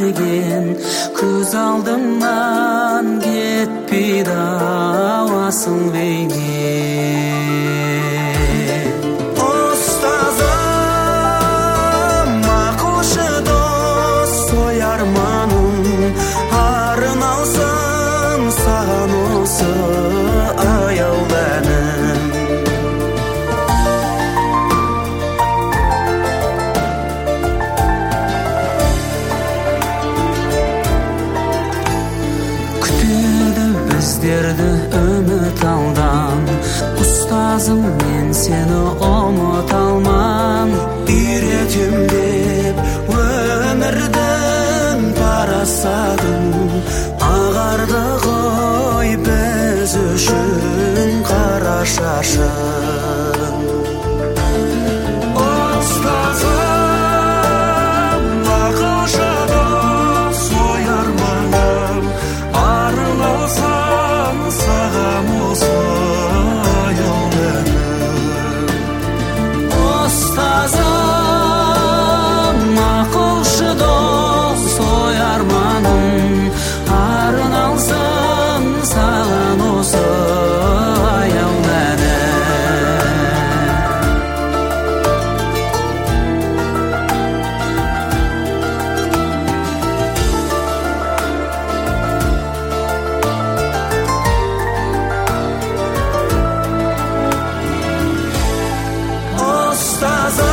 берген, көз алдымнан кетпейді ауасың бейнең. Ұстазым, ақылшы дос, ой арманым, арналсын саған осы аяулы әнім. Күтеді біздерді үміт алдан, ұстазым мен сені ұмыта алман. Үйретем деп өмірдің парасатын, ағарды ғой біз үшін қара шашын. Ұстазым, ақылшы дос, ой арманым, арналсын саған осы аяулы әнім. Ұстазым, ақылшы дос, ой арманым, арналсын саған осы аяулы әнім. Ұстазым,